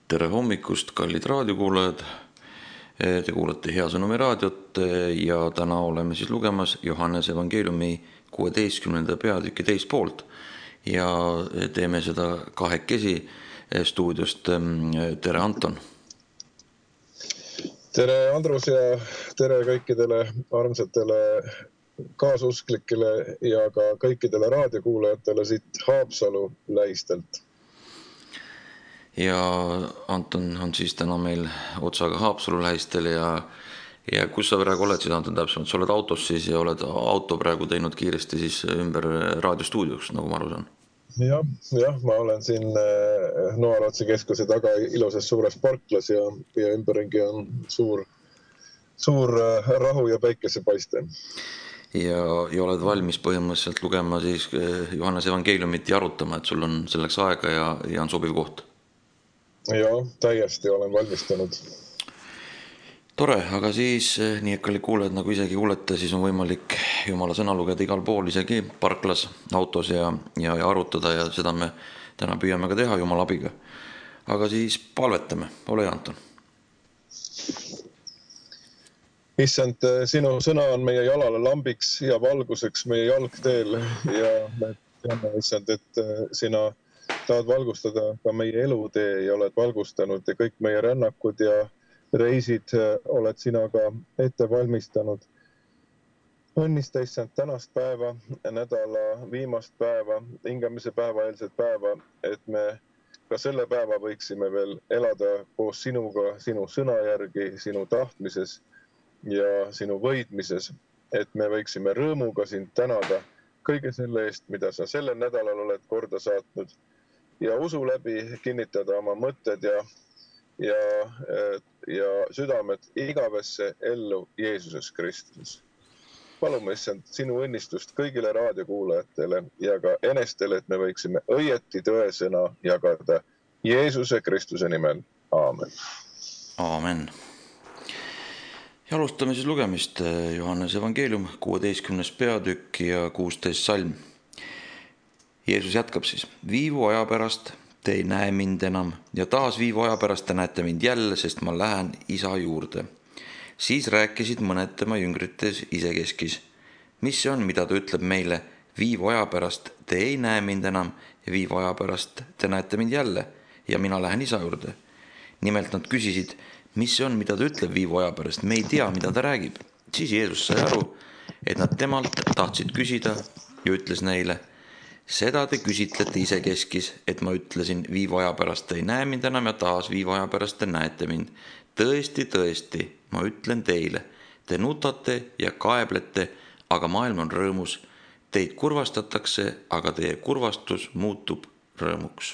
Tere hommikust, kallid raadiokuulajad. Te kuulate Hea Sõnumi raadiot ja täna oleme siis lugemas Johannese evangeeliumi 16. peatüki teist poolt ja teeme seda kahekesi stuudiost. Tere, Anton! Tere, Andrus, ja tere kõikidele armsatele kaasusklikele ja ka kõikidele raadiokuulajatele siit Haapsalu lähistelt. Ja Anton on siis täna meil otsaga Haapsalu lähistel ja kus sa praegu oled siis, Anton, täpsemalt? Sa oled autos siis ja oled auto praegu teinud kiiresti siis ümber raadiostuudioks, nagu ma aru saan. Jah, ma olen siin Noaratsi keskuse taga ilusas suures parklas ja ümberringi on suur rahu ja päikesepaiste. Ja oled valmis põhimõtteliselt lugema siis Johannese evangeeliumit ja arutama, et sul on selleks aega ja on sobiv koht? Jah, täiesti olen valmistanud. Tore, aga siis nii et kallid kuulajad, nagu isegi kuulete, siis on võimalik Jumala sõna lugeda igal pool, isegi parklas, autos ja arutada ja seda me täna püüame ka teha Jumala abiga. Aga siis palvetame, ole hea, Anton. Issand, sinu sõna on meie jalale lambiks ja valguseks meie jalgteel ja me teame, issand, et sina tahad valgustada ka meie elutee ja oled valgustanud ja kõik meie rännakud ja reisid oled sina ka ette valmistanud. Õnnista, issand, tänast päeva, nädala viimast päeva, hingamise päeva, eilset päeva, et me ka selle päeva võiksime veel elada koos sinuga, sinu sõna järgi, sinu tahtmises ja sinu võidmises, et me võiksime rõõmuga sind tänada kõige selle eest, mida sa sellel nädalal oled korda saatnud ja usu läbi kinnitada oma mõtted ja südamed igavesse ellu Jeesuses Kristuses. Palume, issand, sinu õnnistust kõigile raadiokuulajatele ja ka enestele, et me võiksime õieti tõesõna jagada Jeesuse Kristuse nimel. Aamen. Aamen. Ja alustame siis lugemist. Johannese evangeelium, 16. peatükk ja 16 salm. Jeesus jätkab siis. Viivu aja pärast te ei näe mind enam ja taas viivu aja pärast te näete mind jälle, sest ma lähen isa juurde. Siis rääkisid mõned tema jüngrites isekeskis. Mis see on, mida ta ütleb meile? Viivu aja pärast te ei näe mind enam ja viivu aja pärast te näete mind jälle ja mina lähen isa juurde. Nimelt nad küsisid, mis see on, mida ta ütleb viivu aja pärast? Me ei tea, mida ta räägib. Siis Jeesus sai aru, et nad temalt tahtsid küsida ja ütles neile, seda te küsitlete isekeskis, et ma ütlesin, viivu aja pärast te ei näe mind enam ja taas viivu aja pärast te näete mind. Tõesti, tõesti, ma ütlen teile, te nutate ja kaeblete, aga maailm on rõõmus. Teid kurvastatakse, aga teie kurvastus muutub rõõmuks.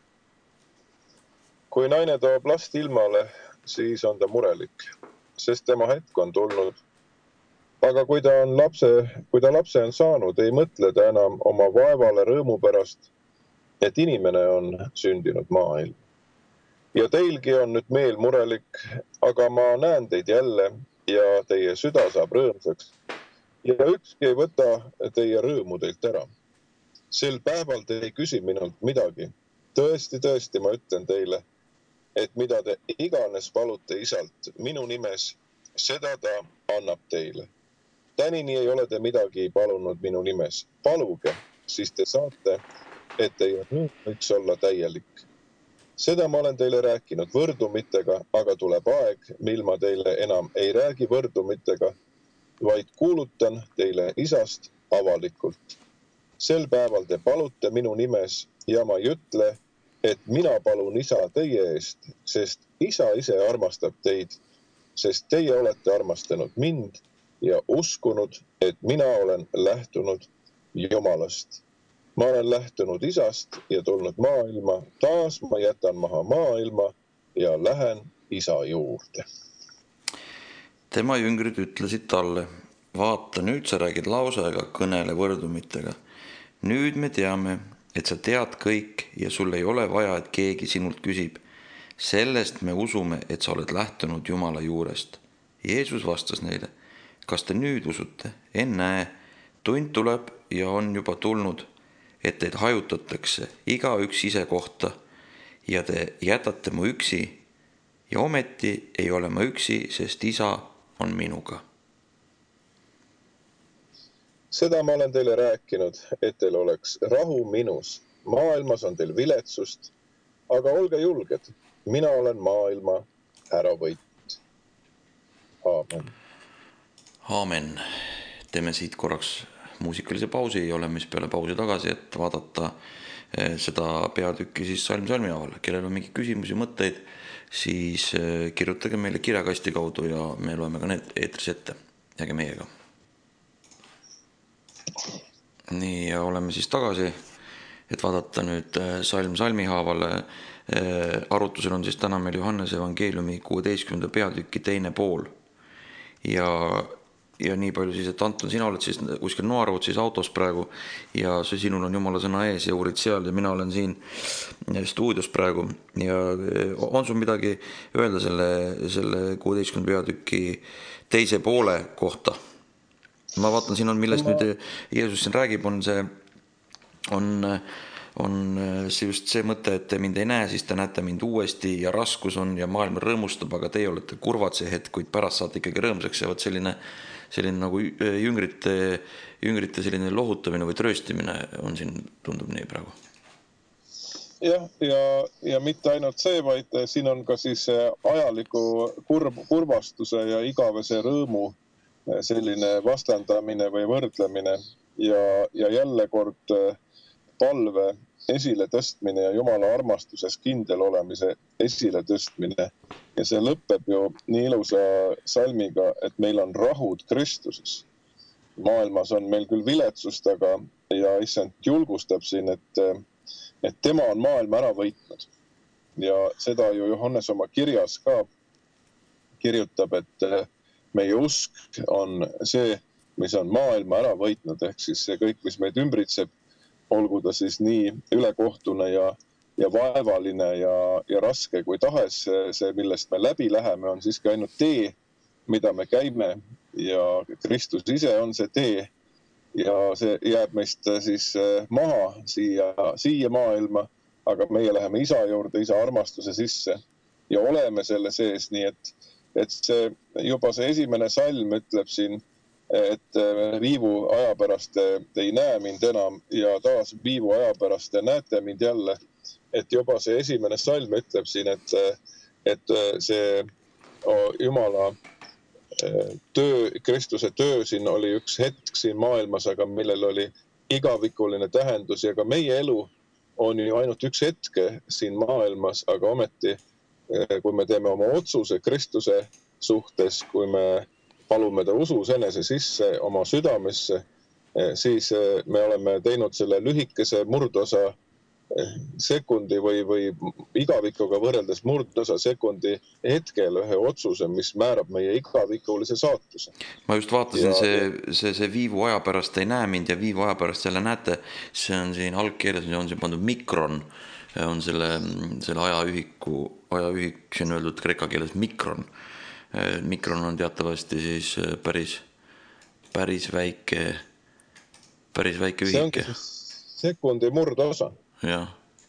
Kui naine toob last ilmale, siis on ta murelik, sest tema hetk on tulnud. Aga kui ta lapse on saanud, ei mõtle ta enam oma vaevale rõõmu pärast, et inimene on sündinud maailm. Ja teilgi on nüüd meel murelik, aga ma näen teid jälle ja teie süda saab rõõmsaks. Ja ükski ei võta teie rõõmu teilt ära. Sel päeval te ei küsi minult midagi. Tõesti, tõesti, ma ütlen teile, et mida te iganes palute isalt minu nimes, seda ta annab teile. Tänini ei ole te midagi palunud minu nimes. Paluge, siis te saate, et teie rõõm võiks olla täielik. Seda ma olen teile rääkinud võrdumitega, aga tuleb aeg, mil ma teile enam ei räägi võrdumitega, vaid kuulutan teile isast avalikult. Sel päeval te palute minu nimes ja ma ei ütle, et mina palun isa teie eest, sest isa ise armastab teid, sest teie olete armastanud mind ja uskunud, et mina olen lähtunud Jumalast. Ma olen lähtunud isast ja tulnud maailma, taas ma jätan maha maailma ja lähen isa juurde. Tema jüngrid ütlesid talle, vaata, nüüd sa räägid lause ega kõnele võrdumitega. Nüüd me teame, et sa tead kõik ja sul ei ole vaja, et keegi sinult küsib. Sellest me usume, et sa oled lähtunud Jumala juurest. Jeesus vastas neile, kas te nüüd usute? Ennäe, tund tuleb ja on juba tulnud, et teid hajutatakse iga üks ise kohta ja te jätate mu üksi ja ometi ei ole ma üksi, sest isa on minuga. Seda ma olen teile rääkinud, et teil oleks rahu minus. Maailmas on teil viletsust, aga olge julged. Mina olen maailma ära võitnud. Aamen. Aamen. Teeme siit korraks muusikalise pausi ja oleme siis peale pausi tagasi, et vaadata seda peatükki siis salm salmi haaval. Kellel on mingi küsimusi, mõtteid, siis kirjutage meile kirjakasti kaudu ja me loeme ka need eetris ette. Jääge meiega. Nii, ja oleme siis tagasi, et vaadata nüüd salm salmi haavale. Arutusel on siis täna meil Johannese evangeeliumi 16. peatüki teine pool. Ja nii palju siis, et Anton, sina oled siis kuskil Noarvut siis autos praegu ja sinul on Jumala sõna ees ja uurid seal ja mina olen siin stuudios praegu. Ja on sul midagi öelda selle 16. peatüki teise poole kohta? Ma vaatan, siin on, millest nüüd Jeesus siin räägib, on see just see mõte, et te mind ei näe, siis te näete mind uuesti ja raskus on ja maailm rõõmustab, aga teie olete kurvad see hetk, kuid pärast saate ikkagi rõõmsaks ja võt selline nagu jüngrite selline lohutamine või trööstimine on siin, tundub nii praegu. Jah, ja mitte ainult see, vaid siin on ka siis ajaliku kurvastuse ja igavese rõõmu selline vastandamine või võrdlemine ja jälle kord palve esile tõstmine ja Jumala armastuses kindel olemise esile tõstmine. Ja see lõpeb ju nii ilusa salmiga, et meil on rahud Kristuses. Maailmas on meil küll viletsust, aga ja issand julgustab siin, et tema on maailma ära võitnud. Ja seda ju Johannes oma kirjas ka kirjutab, et meie usk on see, mis on maailma ära võitnud, ehk siis see kõik, mis meid ümbritseb, olgu ta siis nii ülekohtune ja vaevaline ja raske kui tahes, see, millest me läbi läheme, on siiski ainult tee, mida me käime ja Kristus ise on see tee ja see jääb meist siis maha siia maailma, aga meie läheme isa juurde, isa armastuse sisse ja oleme selle sees, nii et see juba see esimene salm ütleb siin, et viivu aja pärast te ei näe mind enam ja taas viivu aja pärast te näete mind jälle. Et juba see esimene salm ütleb siin, et see Jumala töö, Kristuse töö siin oli üks hetk siin maailmas, aga millel oli igavikuline tähendus ja ka meie elu on ju ainult üks hetke siin maailmas, aga ometi, kui me teeme oma otsuse Kristuse suhtes, kui me palume ta usus enese sisse oma südamesse, siis me oleme teinud selle lühikese murdosa sekundi või igavikuga võrreldes murdosa sekundi hetkel ühe otsuse, mis määrab meie igavikulise saatuse. Ma just vaatasin, see viivu aja pärast ei näe mind ja viivu aja pärast jälle näete, see on siin algkeeles, on siin pandud mikron, on selle ajaühik, see on öeldud kreeka keeles mikron. Mikron on teatavasti siis päris väike ühike. See ongi sekundi murdosa. Ja,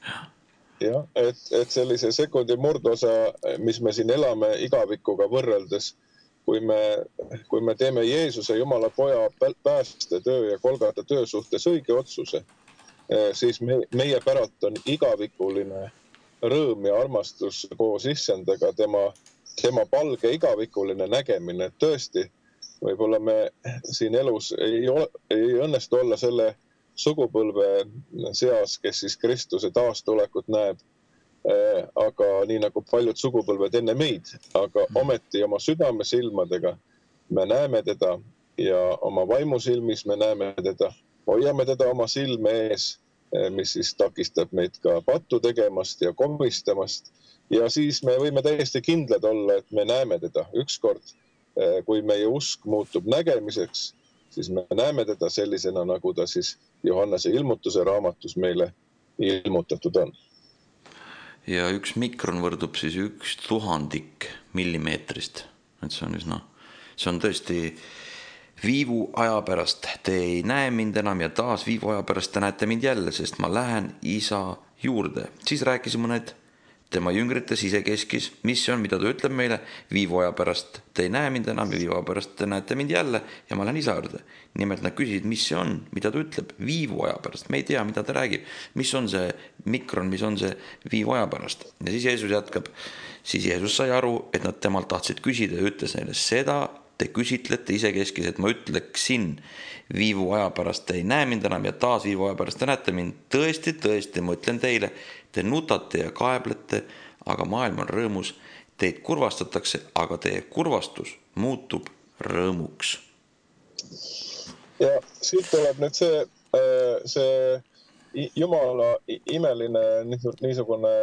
et sellise sekundi murdosa, mis me siin elame igavikuga võrreldes, kui me teeme Jeesuse Jumala poja päästetöö ja Golgata töö suhtes õige otsuse, siis meie päralt on igavikuline rõõm ja armastus koos issandaga, tema palge igavikuline nägemine. Tõesti, võib-olla me siin elus ei õnnestu olla selle sugupõlve seas, kes siis Kristuse taastulekut näeb, aga nii nagu paljud sugupõlved enne meid, aga ometi oma südamesilmadega me näeme teda ja oma vaimusilmis me näeme teda, hoiame teda oma silme ees, mis siis takistab meid ka pattu tegemast ja komistamast ja siis me võime täiesti kindlad olla, et me näeme teda ükskord, kui meie usk muutub nägemiseks, siis me näeme teda sellisena, nagu ta siis Johannese ilmutuse raamatus meile ilmutatud on. Ja üks mikron võrdub siis 1/1000 millimeetrist. Et see on tõesti viivu aja pärast te ei näe mind enam ja taas viivu aja pärast te näete mind jälle, sest ma lähen isa juurde. Siis rääkisime need tema jüngrite sisekeskis, mis see on, mida ta ütleb meile, viivu aja pärast te ei näe mind enam ja viivu aja pärast te näete mind jälle ja ma lähen isa juurde. Nimelt nad küsisid, mis see on, mida ta ütleb viivu aja pärast, me ei tea, mida ta räägib, mis on see mikron, mis on see viivu aja pärast. Ja siis Jeesus jätkab, siis Jeesus sai aru, et nad temalt tahtsid küsida ja ütles neile, seda te küsitlete isekeskis, et ma ütleksin, viivu aja pärast te ei näe mind enam ja taas viivu aja pärast te näete mind. Tõesti, tõesti, ma ütlen teile, te nutate ja kaeblete, aga maailm on rõõmus. Teid kurvastatakse, aga teie kurvastus muutub rõõmuks. Ja siit tuleb nüüd see Jumala imeline niisugune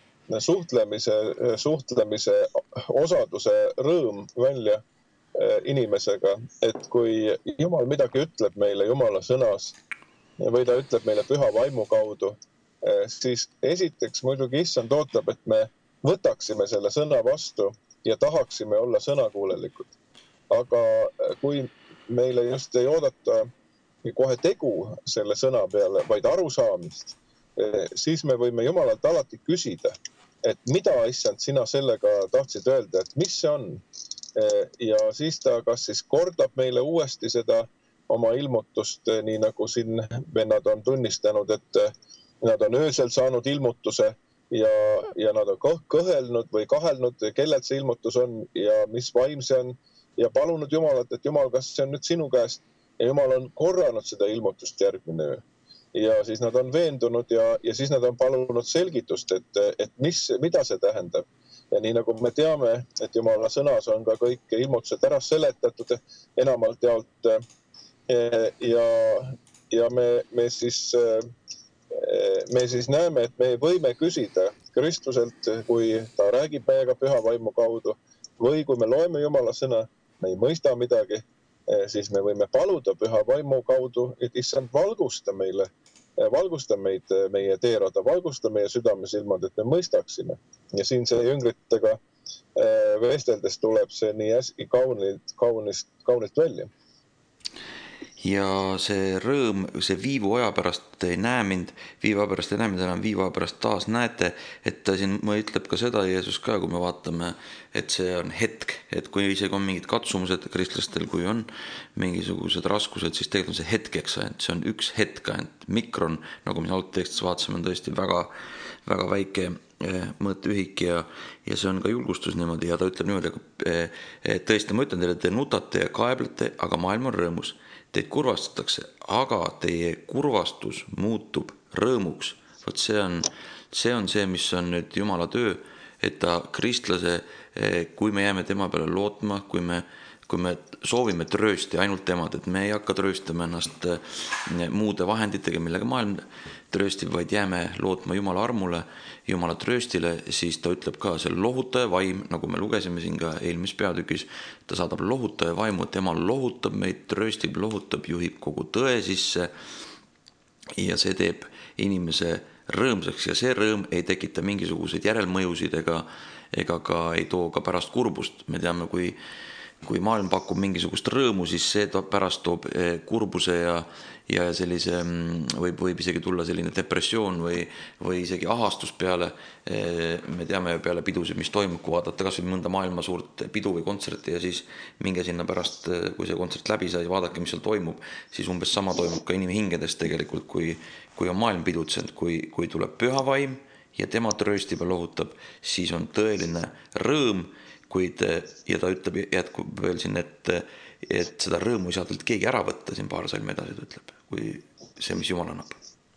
suhtlemise osaduse rõõm välja inimesega, et kui Jumal midagi ütleb meile Jumala sõnas või ta ütleb meile püha vaimu kaudu, siis esiteks muidugi issand ootab, et me võtaksime selle sõna vastu ja tahaksime olla sõnakuulelikud. Aga kui meile just ei oodata kohe tegu selle sõna peale, vaid arusaamist, siis me võime Jumalalt alati küsida, et mida issand sina sellega tahtsid öelda, et mis see on? Ja siis ta kas siis kordab meile uuesti seda oma ilmutust, nii nagu siin vennad on tunnistanud, et nad on öösel saanud ilmutuse ja nad on kõhelnud või kahelnud, kellelt see ilmutus on ja mis vaim see on ja palunud Jumalat, et Jumal, kas see on nüüd sinu käest ja Jumal on korranud seda ilmutust järgmine öö. Ja siis nad on veendunud ja siis nad on palunud selgitust, et mida see tähendab. Ja nii nagu me teame, et Jumala sõnas on ka kõik ilmutused ära seletatud enamalt jaolt ja me siis näeme, et me võime küsida Kristuselt, kui ta räägib meiega püha vaimu kaudu või kui me loeme Jumala sõna, me ei mõista midagi, siis me võime paluda püha vaimu kaudu, et issand valgusta meid meie teerada, valgusta meie südamesilmad, et me mõistaksime. Ja siin see jüngritega vesteldes tuleb see nii hästi kaunilt välja. Ja see rõõm, see viivu aja pärast ei näe mind, viivu aja pärast ei näe mind enam, viivu aja pärast taas näete, et ta siin ütleb ka seda Jeesus ka, kui me vaatame, et see on hetk, et kui isegi on mingid katsumused kristlastel, kui on mingisugused raskused, siis tegelikult on see hetkeks, see on üks hetk, mikron, nagu me algtekstis vaatasime, on tõesti väga, väga väike mõõtühik ja see on ka julgustus niimoodi ja ta ütleb niimoodi, et tõesti ma ütlen teile, te nutate ja kaeblete, aga maailm on rõõmus. Teid kurvastatakse, aga teie kurvastus muutub rõõmuks. Vot see on see, mis on nüüd Jumala töö, et ta kristlase, kui me jääme tema peale lootma, kui me soovime tröösti ainult temad, et me ei hakka trööstama ennast muude vahenditega, millega maailm trööstib, vaid jääme lootma Jumala armule, Jumala trööstile, siis ta ütleb ka see lohutaja vaim, nagu me lugesime siin ka eelmis peatükis, ta saadab lohutaja vaimu, tema lohutab meid, trööstib, lohutab, juhib kogu tõe sisse ja see teeb inimese rõõmsaks ja see rõõm ei tekita mingisuguseid järelmõjusid ega ka ei too ka pärast kurbust. Me teame, kui maailm pakub mingisugust rõõmu, siis see pärast toob kurbuse ja sellise, võib isegi tulla selline depressioon või isegi ahastus peale. Me teame peale pidusid, mis toimub, kui vaadata kas või mõnda maailma suurt pidu või kontserti ja siis minge sinna pärast, kui see kontsert läbi sai, vaadake, mis seal toimub, siis umbes sama toimub ka inimhingedes tegelikult, kui on maailm pidutsenud, kui tuleb püha vaim ja tema trööstib ja lohutab, siis on tõeline rõõm. Ja ta ütleb, jätkub veel siin, et seda rõõmu ei saa talt keegi ära võtta, siin paar salmi edasi ta ütleb, kui see, mis Jumal annab.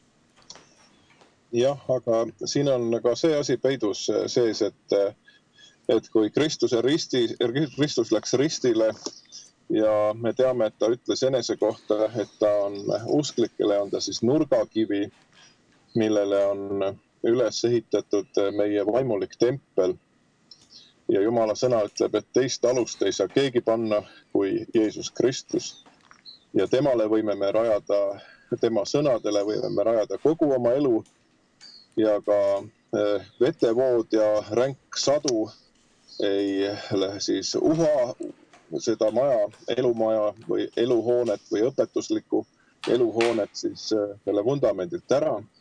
Jah, aga siin on ka see asi peidus sees, et kui Kristus läks ristile ja me teame, et ta ütles enese kohta, et ta on usklikele, on ta siis nurgakivi, millele on üles ehitatud meie vaimulik tempel. Ja Jumala sõna ütleb, et teist alust ei saa keegi panna kui Jeesus Kristus. Ja temale võime me rajada, tema sõnadele võime me rajada kogu oma elu ja ka vetevood ja ränk sadu ei siis uha seda maja, elumaja või eluhoonet või õpetuslikku eluhoonet siis selle vundamendilt ära.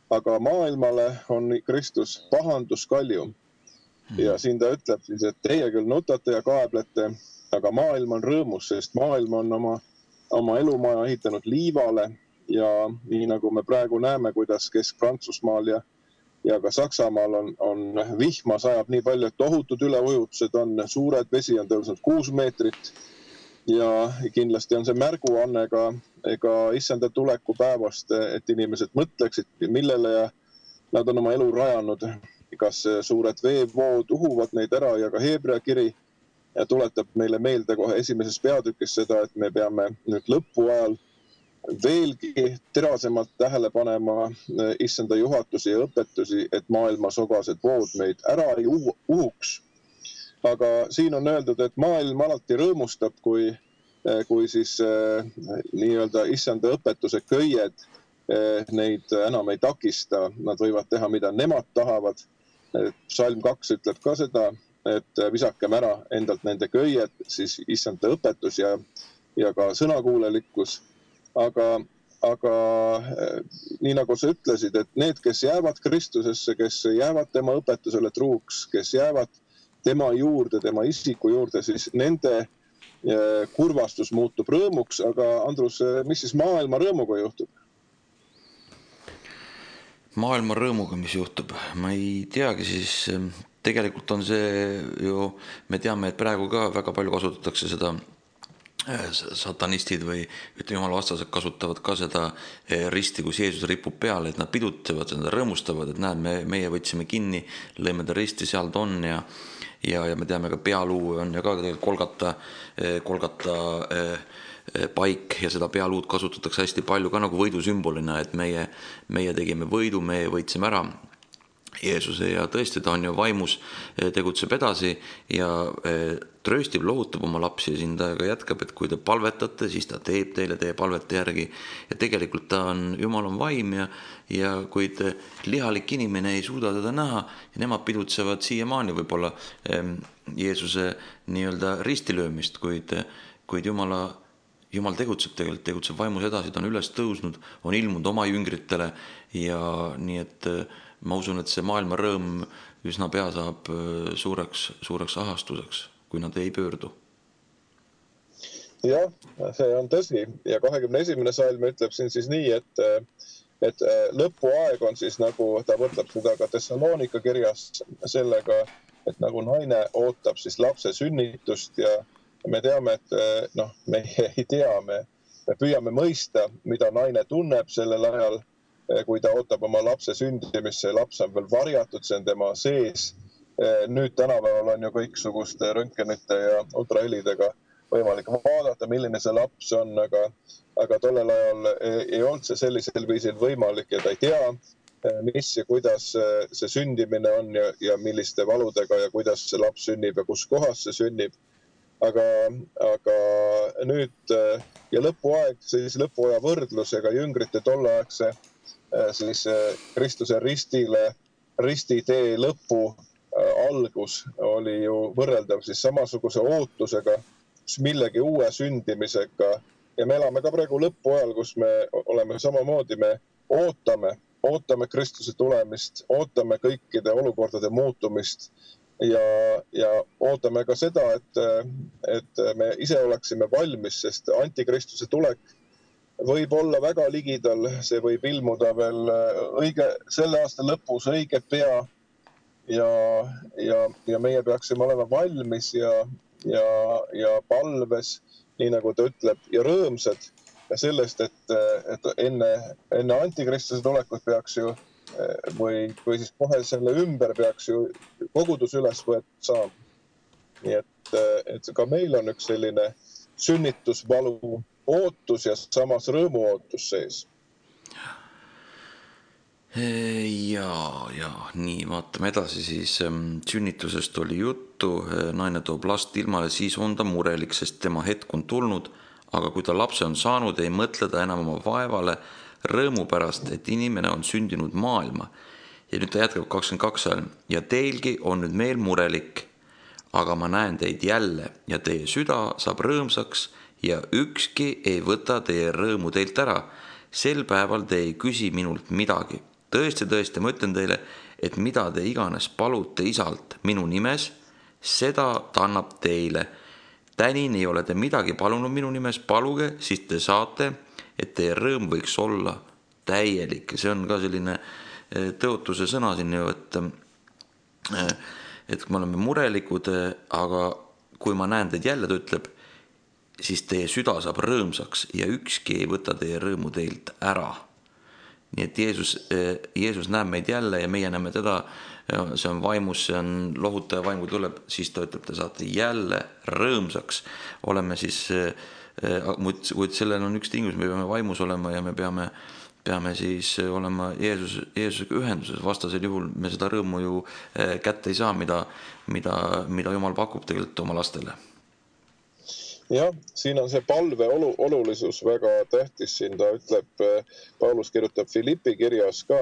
aga maailmale on Kristus pahanduskaljum. Ja siin ta ütleb siis, et teie küll nutate ja kaeblete, aga maailm on rõõmus, sest maailm on oma elumaja ehitanud liivale ja nii nagu me praegu näeme, kuidas Kesk-Prantsusmaal ja ka Saksamaal on vihma sajab nii palju, et tohutud üleujutused on, suured, vesi on tõusnud 6 meetrit ja kindlasti on see märguanne ka issanda tuleku päevast, et inimesed mõtleksid, millele ja nad on oma elu rajanud, kas suured veevood uhuvad neid ära ja ka Heebrea kiri ja tuletab meile meelde kohe esimeses peatükis seda, et me peame nüüd lõpu ajal veelgi terasemalt tähele panema issanda juhatusi ja õpetusi, et maailma sogased vood meid ära ei uhuks. Aga siin on öeldud, et maailm alati rõõmustab, kui siis nii-öelda issanda õpetuse köied neid enam ei takista. Nad võivad teha, mida nemad tahavad. Psalm 2 ütleb ka seda, et visakem ära endalt nende köied, siis issanda õpetus ja ka sõnakuulelikkus. Aga nii nagu sa ütlesid, et need, kes jäävad Kristusesse, kes jäävad tema õpetusele truuks, kes jäävad tema juurde, tema isiku juurde, siis nende kurvastus muutub rõõmuks. Aga Andrus, mis siis maailma rõõmuga juhtub? Maailma rõõmuga, mis juhtub? Ma ei teagi, siis tegelikult on see ju, me teame, et praegu ka väga palju kasutatakse seda, satanistid või jumala vastased kasutavad ka seda risti, kus Jeesus ripub peale, et nad pidutsevad, nad rõõmustavad, et näed, meie võtsime kinni, lõime ta risti, seal ta on ja me teame ka pealuu on ja ka Kolgata paik ja seda pealuud kasutatakse hästi palju ka nagu võidusümbolina, et meie tegime võidu, meie võitsime ära Jeesuse ja tõesti ta on ju vaimus, tegutseb edasi ja trööstib, lohutab oma lapsi ja siin ta ka jätkab, et kui te palvetate, siis ta teeb teile teie palvete järgi ja tegelikult ta on, Jumal on vaim ja kuid lihalik inimene ei suuda teda näha ja nemad pidutsevad siiamaani võib-olla Jeesuse nii-öelda ristilöömist, kuid Jumal tegutseb vaimus edasi, ta on üles tõusnud, on ilmunud oma jüngritele ja nii et ma usun, et see maailma rõõm üsna pea saab suureks ahastuseks, kui nad ei pöördu. Jah, see on tõsi ja 21. salm ütleb siin siis nii, et lõpuaeg on siis nagu, ta võtab seda ka Thessalonika kirjas sellega, et nagu naine ootab siis lapse sünnitust ja me teame, et me ei tea, me püüame mõista, mida naine tunneb sellel ajal, kui ta ootab oma lapse sündimist, see laps on veel varjatud, see on tema sees. Nüüd tänapäeval on ju kõiksuguste röntgenite ja ultrahelidega võimalik vaadata, milline see laps on, aga tollel ajal ei olnud see sellisel viisil võimalik ja ta ei tea, mis ja kuidas see sündimine on ja milliste valudega ja kuidas see laps sünnib ja kus kohas see sünnib. Aga nüüd ja lõpuaeg, siis lõpuaja võrdlusega jüngrite tolleaegse siis Kristuse ristitee lõpu algus oli ju võrreldav siis samasuguse ootusega, millegi uue sündimisega ja me elame ka praegu lõpuajal, kus me oleme samamoodi, me ootame Kristuse tulemist, ootame kõikide olukordade muutumist ja ootame ka seda, et me ise oleksime valmis, sest antikristuse tulek võib olla väga ligidal, see võib ilmuda veel selle aasta lõpus õige pea ja meie peaksime olema valmis ja palves, nii nagu ta ütleb, ja rõõmsad sellest, et enne antikristuse tulekut peaks ju või siis kohe selle ümber peaks ju kogudus üles võetud saama. Nii et ka meil on üks selline sünnitusvalu ootus ja samas rõõmu ootus sees. Ja nii, vaatame edasi siis. Sünnitusest oli juttu, naine toob last ilmale, siis on ta murelik, sest tema hetk on tulnud, aga kui ta lapse on saanud, ei mõtle ta enam oma vaevale rõõmu pärast, et inimene on sündinud maailma. Ja nüüd ta jätkab 22 ajal. Ja teilgi on nüüd meel murelik, aga ma näen teid jälle ja teie süda saab rõõmsaks ja ükski ei võta teie rõõmu teilt ära. Sel päeval te ei küsi minult midagi. tõesti, ma ütlen teile, et mida te iganes palute isalt minu nimes, seda ta annab teile. Tänini ei ole te midagi palunud minu nimes, paluge, siis te saate, et teie rõõm võiks olla täielik. See on ka selline tõotuse sõna siin ju, et me oleme murelikud, aga kui ma näen teid jälle, ta ütleb, siis teie süda saab rõõmsaks ja ükski ei võta teie rõõmu teilt ära. Nii et Jeesus näeb meid jälle ja meie näeme teda, see on vaimus, see on lohutaja vaim, kui tuleb, siis ta ütleb, te saate jälle rõõmsaks. Oleme siis, kuid sellel on üks tingus, me peame vaimus olema ja me peame siis olema Jeesusega ühenduses, vastasel juhul me seda rõõmu ju kätte ei saa, mida Jumal pakub tegelikult oma lastele. Jah, siin on see palve olulisus väga tähtis, siin ta ütleb, Paulus kirjutab Filippi kirjas ka,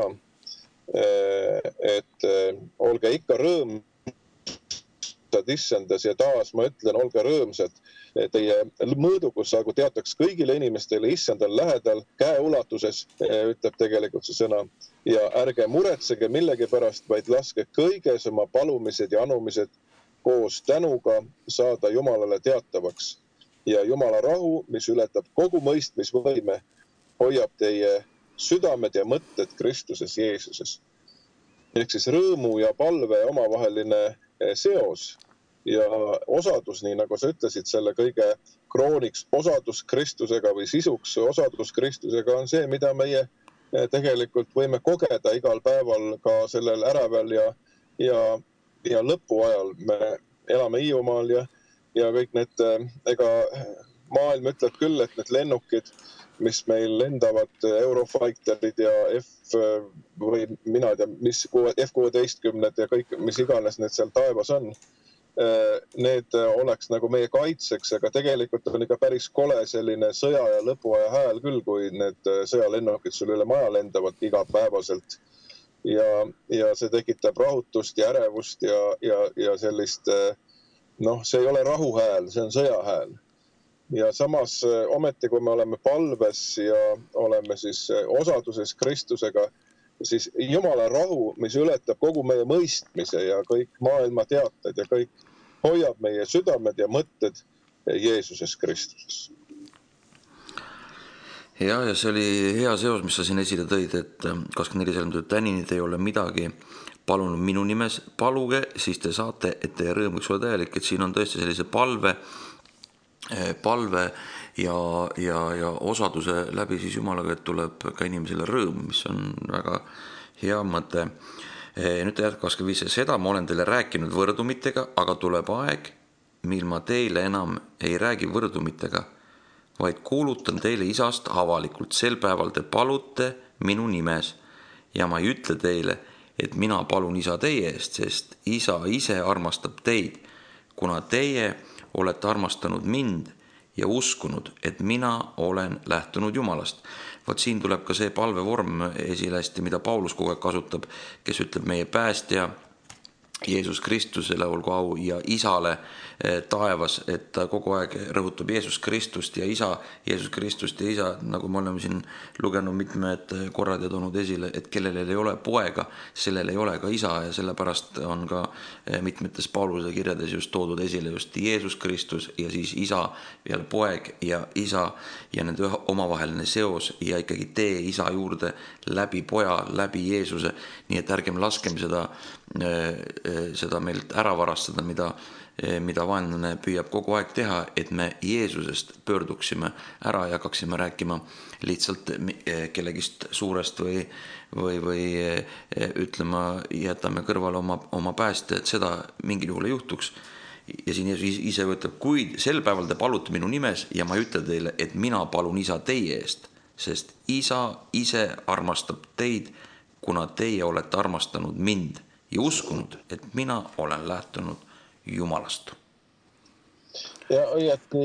et olge ikka rõõmsad issandas ja taas ma ütlen, olge rõõmsad, teie mõõdukus saagu teataks kõigile inimestele issandal lähedal, käeulatuses, ütleb tegelikult see sõna, ja ärge muretsege millegi pärast, vaid laske kõiges oma palumised ja anumised koos tänuga saada Jumalale teatavaks. Ja Jumala rahu, mis ületab kogu mõistmisvõime, hoiab teie südamed ja mõtted Kristuses Jeesuses. Ehk siis rõõmu ja palve omavaheline seos ja osadus, nii nagu sa ütlesid, selle kõige krooniks osadus Kristusega või sisuks osadus Kristusega on see, mida meie tegelikult võime kogeda igal päeval ka sellel äravel ja lõpu ajal. Me elame Hiiumaal ja kõik need, ega maailm ütleb küll, et need lennukid, mis meil lendavad, Eurofighterid ja või mina tea, mis F-16 ja kõik, mis iganes need seal taevas on, need oleks nagu meie kaitseks, aga tegelikult on ikka päris kole selline sõja ja lõpuaja hääl küll, kui need sõjalennukid sul üle maja lendavad igapäevaselt. Ja see tekitab rahutust ja ärevust ja sellist, see ei ole rahuhääl, see on sõjahääl. Ja samas ometi, kui me oleme palves ja oleme siis osaduses Kristusega, siis Jumala rahu, mis ületab kogu meie mõistmise ja kõik maailma teated ja kõik hoiab meie südamed ja mõtted Jeesuses Kristuses. Ja see oli hea seos, mis sa siin esile tõid, et 24. Tänini te ei ole midagi palunud minu nimes, paluge, siis te saate, et teie rõõm võiks olla täielik, et siin on tõesti sellise palve ja osaduse läbi siis Jumalaga, et tuleb ka inimesele rõõm, mis on väga hea mõte. Nüüd ta jätkab 25. Seda ma olen teile rääkinud võrdumitega, aga tuleb aeg, mil ma teile enam ei räägi võrdumitega, vaid kuulutan teile isast avalikult. Sel päeval te palute minu nimes ja ma ei ütle teile, et mina palun isa teie eest, sest isa ise armastab teid, kuna teie olete armastanud mind ja uskunud, et mina olen lähtunud Jumalast. Vaat siin tuleb ka see palvevorm esile hästi, mida Paulus kogu aeg kasutab, kes ütleb meie päästja Jeesus Kristusele olgu au ja isale taevas, et ta kogu aeg rõhutab Jeesus Kristust ja isa, Jeesus Kristust ja isa, nagu me oleme siin lugenud mitmed korrad ja toonud esile, et kellel ei ole poega, sellel ei ole ka isa ja sellepärast on ka mitmetes Pauluse kirjades just toodud esile just Jeesus Kristus ja siis isa, peale poeg ja isa ja nende omavaheline seos ja ikkagi tee isa juurde läbi poja, läbi Jeesuse, nii et ärgem laskem seda meilt ära varastada, mida vaenlane püüab kogu aeg teha, et me Jeesusest pöörduksime ära ja hakkaksime rääkima lihtsalt kellegist suurest või ütlema, jätame kõrvale oma pääste, et seda mingil juhul ei juhtuks. Ja siin Jeesus ise võtab, kuid sel päeval te palute minu nimes ja ma ei ütle teile, et mina palun isa teie eest, sest isa ise armastab teid, kuna teie olete armastanud mind ja uskunud, et mina olen lähtunud Jumalast. Ja õieti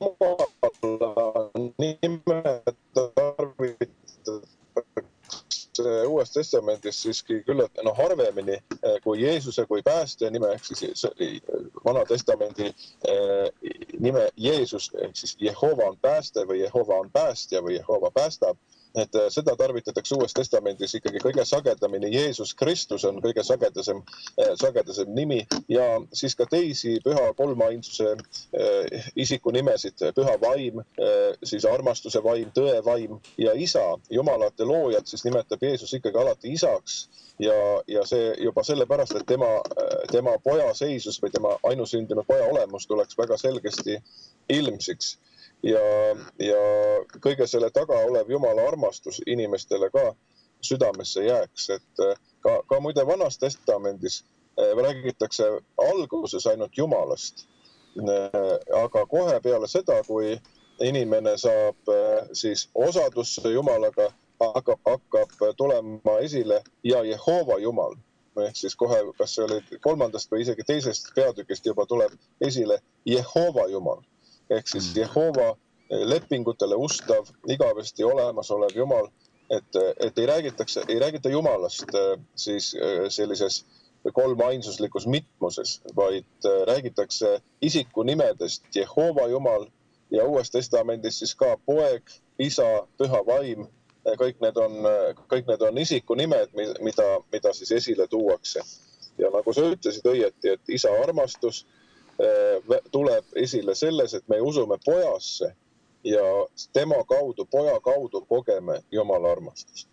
Jumala nime tarvitatakse Uues testamendis siiski küllalt harvemini kui Jeesuse kui päästja nime, ehk siis vana testamendi nime Jeesus, ehk siis Jehova on pääste või Jehova on päästja või Jehova päästab. Et seda tarvitatakse Uues testamendis ikkagi kõige sagedamini. Jeesus Kristus on kõige sagedasem nimi ja siis ka teisi püha kolmainsuse isiku nimesid, püha vaim, siis armastuse vaim, tõe vaim ja isa, jumalate loojat, siis nimetab Jeesus ikkagi alati isaks ja see juba sellepärast, et tema poja seisus või tema ainusündinud poja olemus tuleks väga selgesti ilmsiks. Ja kõige selle taga olev Jumala armastus inimestele ka südamesse jääks, et ka muide vanas testamendis räägitakse alguses ainult Jumalast, aga kohe peale seda, kui inimene saab siis osadusse Jumalaga, hakkab tulema esile ja Jehova Jumal, ehk siis kohe, kas see oli 3. või isegi 2. peatükist juba tuleb esile Jehova Jumal. Ehk siis Jehova lepingutele ustav, igavesti olemasolev Jumal, et ei räägita Jumalast siis sellises kolmainsuslikus mitmuses, vaid räägitakse isiku nimedest Jehova Jumal ja Uues testamendis siis ka poeg, isa, püha vaim, kõik need on isiku nimed, mida siis esile tuuakse. Ja nagu sa ütlesid õieti, et isa armastus tuleb esile selles, et me usume pojasse ja tema kaudu, poja kaudu kogeme Jumala armastust.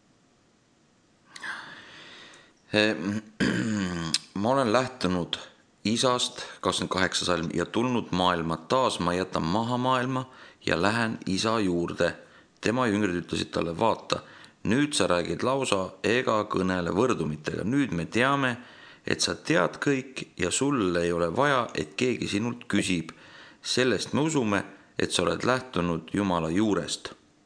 Ma olen lähtunud isast, 28 salm, ja tulnud maailma, taas ma jätan maha maailma ja lähen isa juurde. Tema jüngrid ütlesid talle, vaata, nüüd sa räägid lausa ega kõnele võrdumitega. Nüüd me teame, et sa tead kõik ja sul ei ole vaja, et keegi sinult küsib. Sellest me usume, et sa oled lähtunud Jumala juurest.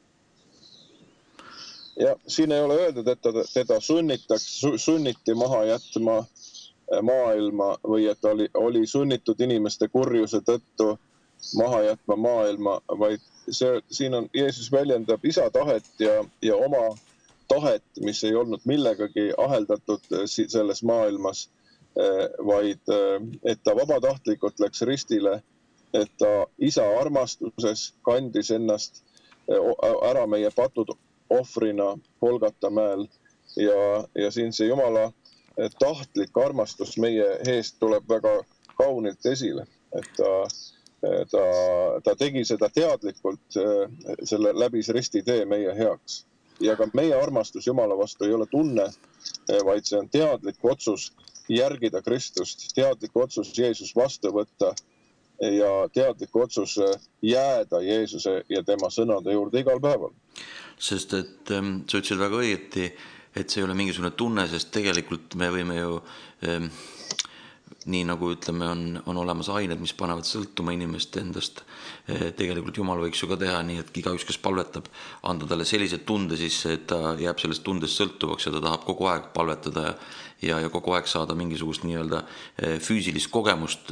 Ja siin ei ole öeldud, et teda sunniti maha jätma maailma või et oli sunnitud inimeste kurjuse tõttu maha jätma maailma, vaid siin on Jeesus väljendab isa tahet ja oma tahet, mis ei olnud millegagi aheldatud selles maailmas, vaid et ta vabatahtlikult läks ristile, et ta isa armastuses kandis ennast ära meie patud ohvrina Golgata mäel ja siin see Jumala tahtlik armastus meie eest tuleb väga kaunilt esile, et ta tegi seda teadlikult, selle läbis ristitee meie heaks. Ja ka meie armastus Jumala vastu ei ole tunne, vaid see on teadlik otsus järgida Kristust, teadlik otsus Jeesus vastu võtta ja teadlik otsus jääda Jeesuse ja tema sõnade juurde igal päeval. Sest et sa ütlesid väga õieti, et see ei ole mingisugune tunne, sest tegelikult me võime ju nii nagu ütleme, on olemas ained, mis panevad sõltuma inimest endast. Tegelikult Jumal võiks ju ka teha nii, et igaüks, kes palvetab, anda talle sellised tunde sisse, et ta jääb sellest tundest sõltuvaks ja ta tahab kogu aeg palvetada ja kogu aeg saada mingisugust nii-öelda füüsilist kogemust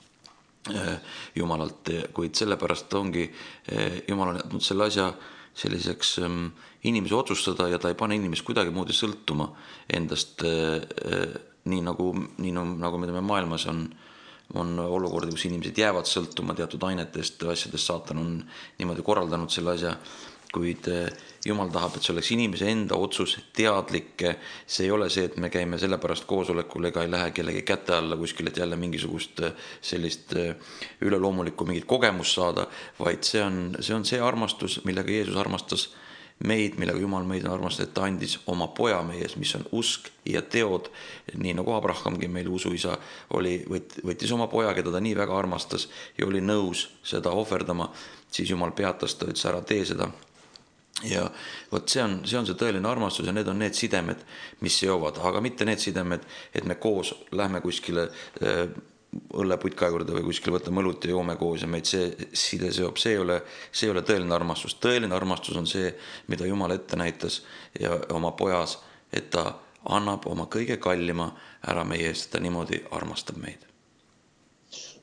Jumalalt, kuid sellepärast ongi Jumal on jätnud selle asja selliseks inimese otsustada ja ta ei pane inimest kuidagi moodi sõltuma endast nii nagu me maailmas on olukordi, kus inimesed jäävad sõltuma teatud ainetest, asjadest. Saatan on niimoodi korraldanud selle asja, kuid Jumal tahab, et see oleks inimese enda otsus, teadlik. See ei ole see, et me käime selle pärast koosolekul ega ei lähe kellegi käte alla kuskil, et jälle mingisugust sellist üleloomulikku mingit kogemust saada, vaid see on see armastus, millega Jeesus armastas meid, millega Jumal meid on armastanud, et ta andis oma poja meies, mis on usk ja teod, nii nagu Abrahamgi meil usuisa oli, võttis oma poja, keda ta nii väga armastas ja oli nõus seda ohverdama, siis Jumal peatas ta, ütles ära tee seda. Ja võt see on see tõeline armastus ja need on need sidemed, mis seovad, aga mitte need sidemed, et me koos lähme kuskile õlleputka juurde või kuskil võtame õlut ja joome koos ja meid see side seob, see ei ole tõeline armastus. Tõeline armastus on see, mida Jumal ette näitas ja oma pojas, et ta annab oma kõige kallima ära meie eest, ta niimoodi armastab meid.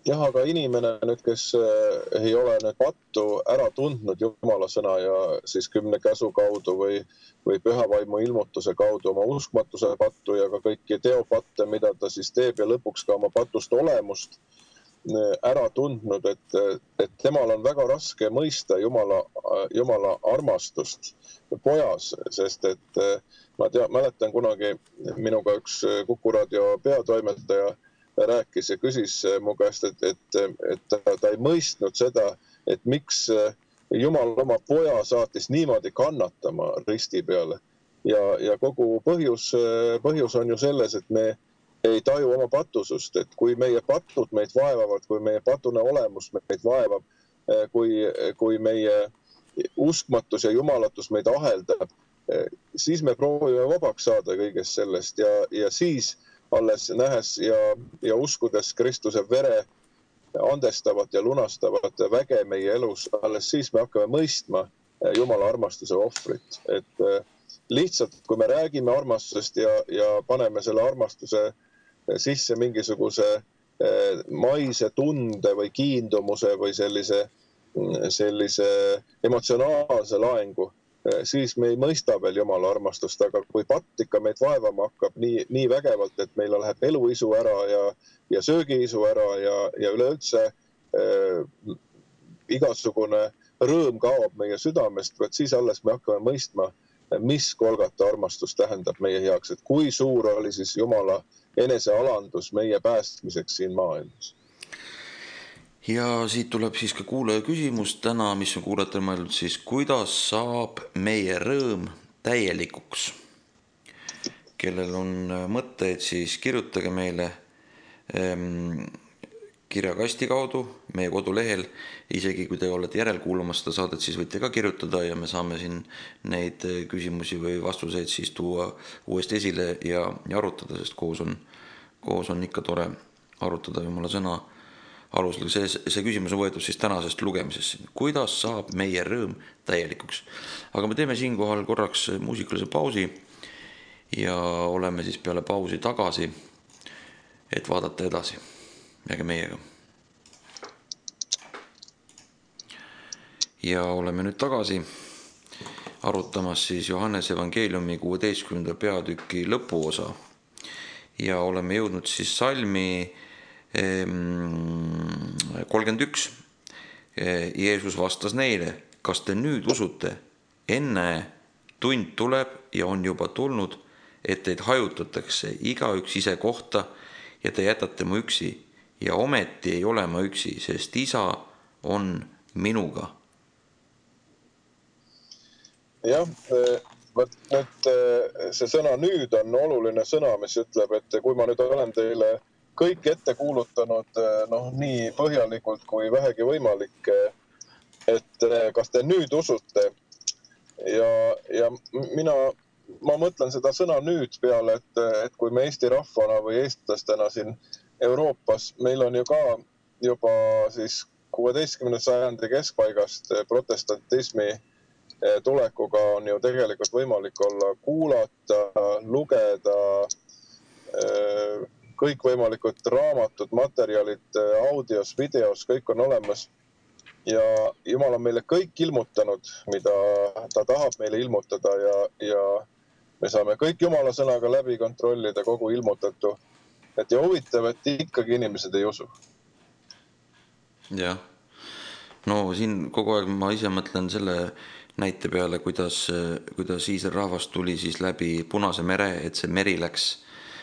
Jah, aga inimene nüüd, kes ei ole nüüd pattu ära tundnud Jumala sõna ja siis 10 käsu kaudu või püha vaimu ilmutuse kaudu oma uskmatuse pattu ja ka kõiki teopatte, mida ta siis teeb ja lõpuks ka oma patust olemust ära tundnud, et temal on väga raske mõista Jumala armastust pojas, sest et ma mäletan kunagi minuga üks Kuku raadio peatoimetaja rääkis ja küsis mu käest, et ta ei mõistnud seda, et miks Jumal oma poja saatis niimoodi kannatama risti peale. Ja kogu põhjus on ju selles, et me ei taju oma patusust, et kui meie patud meid vaevavad, kui meie patune olemus meid vaevab, kui meie uskmatus ja jumalatus meid aheldab, siis me proovime vabaks saada kõigest sellest ja siis alles nähes ja uskudes Kristuse vere andestavat ja lunastavat väge meie elus, alles siis me hakkame mõistma Jumala armastuse ohvrit. Et lihtsalt, kui me räägime armastusest ja paneme selle armastuse sisse mingisuguse maise tunde või kiindumuse või sellise emotsionaalse laengu, siis me ei mõista veel Jumala armastust, aga kui patt ikka meid vaevama hakkab nii vägevalt, et meil läheb eluisu ära ja söögiisu ära ja üleüldse igasugune rõõm kaob meie südamest, siis alles me hakkame mõistma, mis Golgata armastus tähendab meie heaks, et kui suur oli siis Jumala enesealandus meie päästmiseks siin maailmas. Ja siit tuleb siis ka kuulaja küsimus täna, mis on kuulajatele mõeldud siis, kuidas saab meie rõõm täielikuks? Kellel on mõtteid, siis kirjutage meile kirjakasti kaudu meie kodulehel, isegi kui te olete järelkuulamas seda saadet, siis võite ka kirjutada ja me saame siin neid küsimusi või vastuseid siis tuua uuesti esile ja arutada, sest koos on ikka tore arutada Jumala sõna alusel. See küsimus on võetud siis tänasest lugemisest. Kuidas saab meie rõõm täielikuks? Aga me teeme siinkohal korraks muusikalise pausi ja oleme siis peale pausi tagasi, et vaadata edasi. Jääge meiega. Ja oleme nüüd tagasi arutamas siis Johannese evangeeliumi 16. peatüki lõpuosa ja oleme jõudnud siis salmi 31. Jeesus vastas neile, kas te nüüd usute, enne tund tuleb ja on juba tulnud, et teid hajutatakse igaüks ise kohta ja te jätate mu üksi ja ometi ei ole ma üksi, sest isa on minuga. Jah, nüüd see sõna nüüd on oluline sõna, mis ütleb, et kui ma nüüd olen teile kõik ette kuulutanud nii põhjalikult kui vähegi võimalik, et kas te nüüd usute ja ma mõtlen seda sõna nüüd peale, et kui me Eesti rahvana või eestlastena siin Euroopas, meil on ju ka juba siis 16. sajandi keskpaigast protestantismi tulekuga on ju tegelikult võimalik olla kuulata, lugeda kõikvõimalikud raamatud, materjalid, audios, videos, kõik on olemas. Ja Jumal on meile kõik ilmutanud, mida ta tahab meile ilmutada ja me saame kõik Jumala sõnaga läbi kontrollida kogu ilmutatu. Et ja huvitav, et ikkagi inimesed ei usu. Jah. No siin kogu aeg ma ise mõtlen selle näite peale, kuidas Iisraeli rahvas tuli siis läbi Punase mere, et see meri läks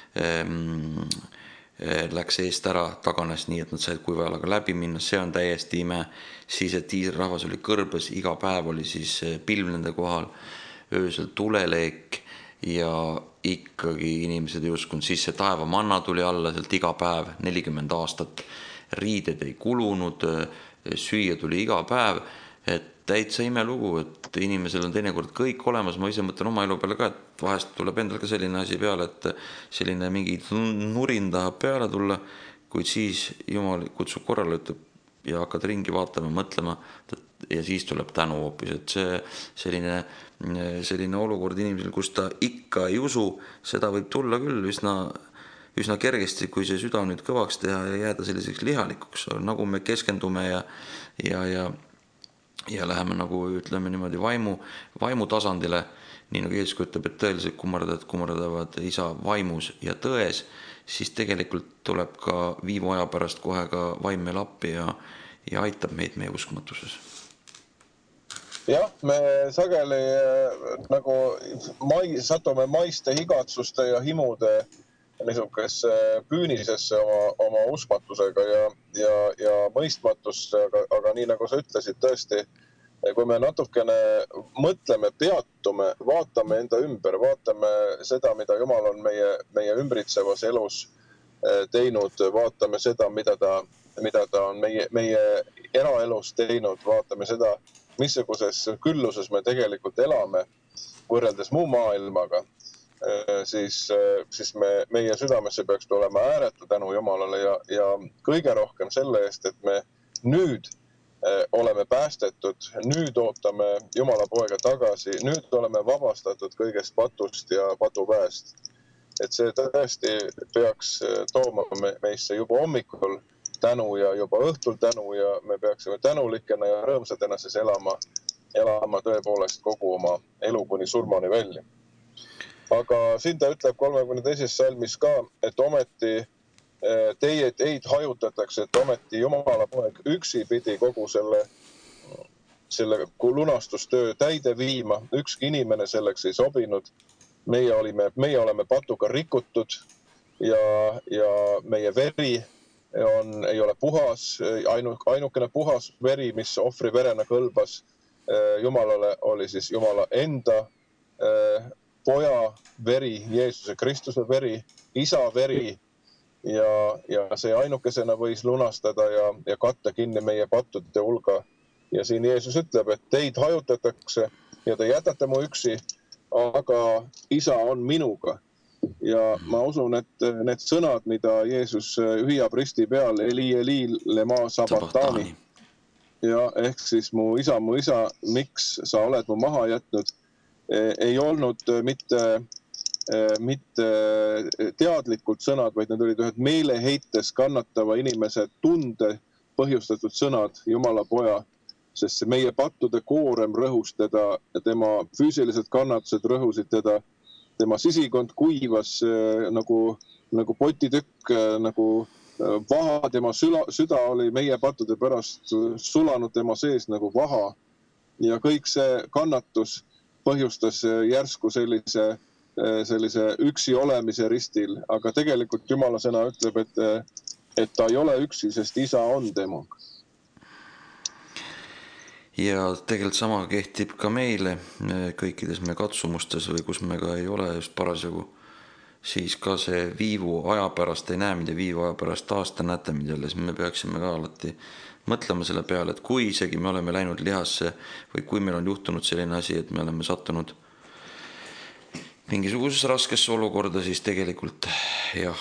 eest ära, taganes nii, et nad said kuiva jalaga läbi minna, see on täiesti ime. Siis, et Iisraeli rahvas oli kõrbes, iga päev oli siis pilv nende kohal, öösel tuleleek ja ikkagi inimesed ei uskunud, siis see taevamanna tuli alla sealt iga päev, 40 aastat, riided ei kulunud, süüa tuli iga päev, et täitsa imelugu, et inimesel on teinekord kõik olemas. Ma ise mõtlen oma elu peale ka, et vahest tuleb endal ka selline asi peale, et selline mingi nurin tahab peale tulla, kuid siis Jumal kutsub korrale, ütleb ja hakkad ringi vaatama, mõtlema ja siis tuleb tänu hoopis, et see selline olukord inimesel, kus ta ikka ei usu, seda võib tulla küll üsna kergesti, kui see süda nüüd kõvaks teha ja jääda selliseks lihalikuks, nagu me keskendume ja läheme nagu ütleme niimoodi vaimu tasandile, nii nagu Jeesus ütleb, et tõelised kummardavad isa vaimus ja tões, siis tegelikult tuleb ka viivu aja pärast kohe ka vaim meil appi ja aitab meid meie uskmatuses. Jah, me sageli nagu satume maiste higatsuste ja himude niisugesse küünisesse oma uskmatusega ja mõistmatusse, aga nii nagu sa ütlesid, tõesti, kui me natukene mõtleme, peatume, vaatame enda ümber, vaatame seda, mida Jumal on meie ümbritsevas elus teinud, vaatame seda, mida ta on meie eraelus teinud, vaatame seda, missuguses külluses me tegelikult elame võrreldes muu maailmaga, siis meie südamesse peaks tulema ääretu tänu Jumalale ja kõige rohkem selle eest, et me nüüd oleme päästetud, nüüd ootame Jumala poega tagasi, nüüd oleme vabastatud kõigest patust ja patuväest. Et see tõesti peaks tooma meisse juba hommikul tänu ja juba õhtul tänu ja me peaksime tänulikena ja rõõmsatena siis elama tõepoolest kogu oma elu kuni surmani välja. Aga siin ta ütleb 32. salmis ka, et ometi teid hajutatakse, et ometi Jumala poeg üksi pidi kogu selle lunastustöö täide viima, ükski inimene selleks ei sobinud. Meie oleme patuga rikutud ja meie veri ei ole puhas, ainukene puhas veri, mis ohvri verena kõlbas Jumalale, oli siis Jumala enda poja veri, Jeesuse Kristuse veri, isa veri ja see ainukesena võis lunastada ja katta kinni meie pattude hulga. Ja siin Jeesus ütleb, et teid hajutatakse ja te jätate mu üksi, aga isa on minuga. Ja ma usun, et need sõnad, mida Jeesus hüüab risti peal, Eli, lema sabatani, ja ehk siis mu isa, miks sa oled mu maha jätnud, ei olnud mitte teadlikult sõnad, vaid need olid ühed meeleheites kannatava inimese tunde põhjustatud sõnad Jumala poja, sest see meie pattude koorem rõhus teda, tema füüsilised kannatused rõhusid teda, tema sisikond kuivas nagu potitükk, nagu vaha, tema süda oli meie pattude pärast sulanud tema sees nagu vaha ja kõik see kannatus põhjustas järsku sellise üksi olemise ristil, aga tegelikult Jumala sõna ütleb, et ta ei ole üksi, sest isa on temaga. Ja tegelikult sama kehtib ka meile kõikides me katsumustes või kus me ka ei ole just parasjagu, siis ka see viivu aja pärast ei näe, mida viivu aja pärast aasta näete, mida siis me peaksime ka alati mõtlema selle peale, et kui isegi me oleme läinud lihasse või kui meil on juhtunud selline asi, et me oleme sattunud mingisuguses raskesse olukorda, siis tegelikult jah,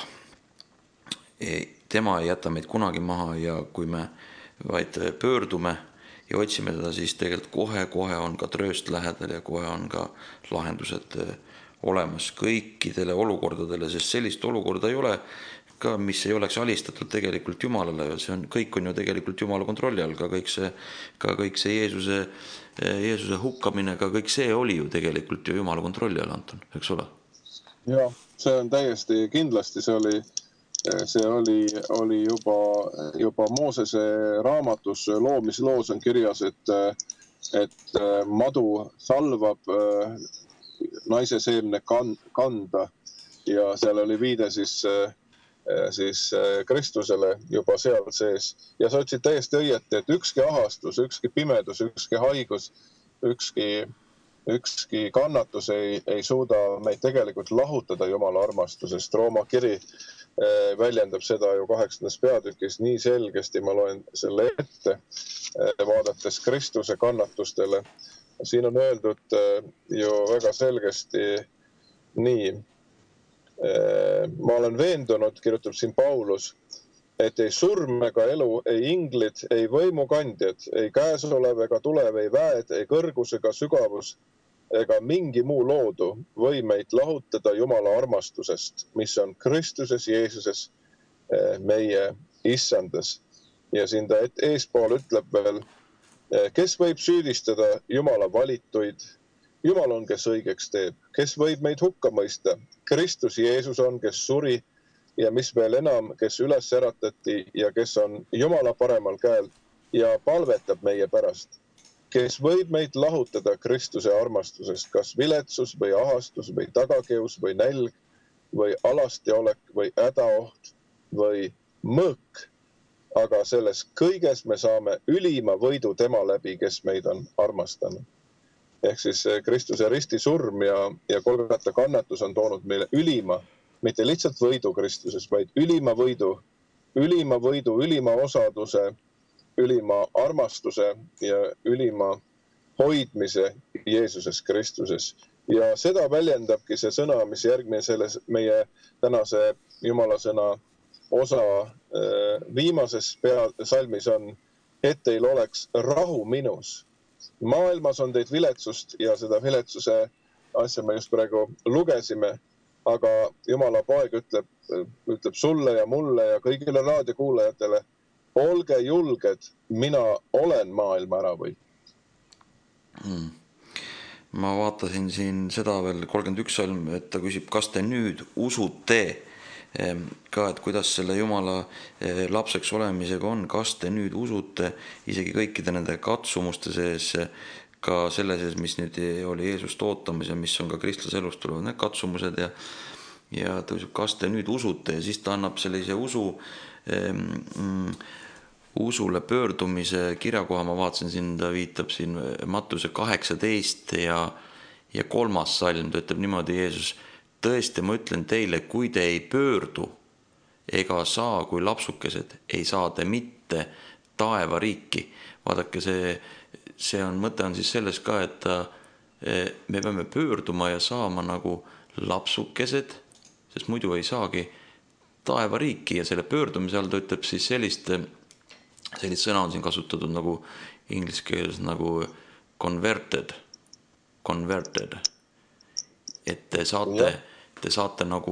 tema ei jäta meid kunagi maha ja kui me vaid pöördume ja otsime teda, siis tegelikult kohe on ka trööst lähedal ja kohe on ka lahendused olemas kõikidele olukordadele, sest sellist olukorda ei ole ka, mis ei oleks alistatud tegelikult Jumalale. Kõik on ju tegelikult Jumala kontrolli all, ka kõik see Jeesuse hukkamine, ka kõik see oli ju tegelikult ju Jumala kontrolli all, Anton, eks ole? Jah, see on täiesti kindlasti, see oli juba Moosese raamatus loomisloos on kirjas, et madu salvab naise seemne kanda ja seal oli viide siis Kristusele juba seal sees. Ja sa ütlesid täiesti õieti, et ükski ahastus, ükski pimedus, ükski haigus, ükski kannatus ei suuda meid tegelikult lahutada Jumala armastusest. Rooma kiri väljendab seda ju 8. peatükis nii selgesti, ma loen selle ette, vaadates Kristuse kannatustele. Siin on öeldud ju väga selgesti nii. Ma olen veendunud, kirjutab siin Paulus, et ei surm ega elu, ei inglid, ei võimukandjad, ei käesolev ega tulev, ei väed, ei kõrgus ega sügavus, ega mingi muu loodu või meid lahutada Jumala armastusest, mis on Kristuses Jeesuses meie issandas. Ja siin ta eespool ütleb veel, kes võib süüdistada Jumala valituid? Jumal on, kes õigeks teeb. Kes võib meid hukka mõista? Kristus Jeesus on, kes suri ja mis veel enam, kes üles äratati ja kes on Jumala paremal käel ja palvetab meie pärast. Kes võib meid lahutada Kristuse armastusest, kas viletsus või ahastus või tagakeus või nälg või alastiolek või hädaoht või mõõk. Aga selles kõiges me saame ülima võidu tema läbi, kes meid on armastanud. Ehk siis Kristuse risti surm ja Golgata kannatus on toonud meile ülima, mitte lihtsalt võidu Kristuses, vaid ülima võidu, ülima osaduse, ülima armastuse ja ülima hoidmise Jeesuses Kristuses. Ja seda väljendabki see sõna, mis järgmine selles meie tänase Jumala sõna osa viimases salmis on, et teil oleks rahu minus. Maailmas on teid viletsust ja seda viletsuse asja me just praegu lugesime, aga Jumala poeg ütleb sulle ja mulle ja kõigile raadiokuulajatele, olge julged, mina olen maailma ära võitnud. Ma vaatasin siin seda veel 31 salm, et ta küsib, kas te nüüd usute ka, et kuidas selle Jumala lapseks olemisega on, kas te nüüd usute isegi kõikide nende katsumuste sees, ka selle sees, mis nüüd oli Jeesust ootamas ja mis on ka kristlase elust tulevad need katsumused ja ta küsib, kas te nüüd usute ja siis ta annab sellise usule pöördumise kirjakoha, ma vaatasin siin, ta viitab siin Mattuse 18 ja 3. salm, ta ütleb niimoodi Jeesus, tõesti, ma ütlen teile, kui te ei pöördu ega saa kui lapsukesed, ei saa te mitte taevariiki. Vaadake, see on, mõte on siis selles ka, et me peame pöörduma ja saama nagu lapsukesed, sest muidu ei saagi taevariiki ja selle pöördumise all ta ütleb siis sellist sõna on siin kasutatud nagu inglise keeles nagu converted. Et te saate nagu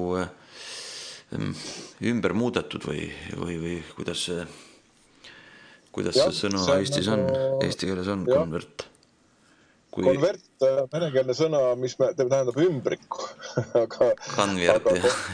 ümber muudetud või kuidas see sõna Eestis on, eesti keeles on convert. Convert, venekeelne sõna, mis tähendab ümbriku. Convert,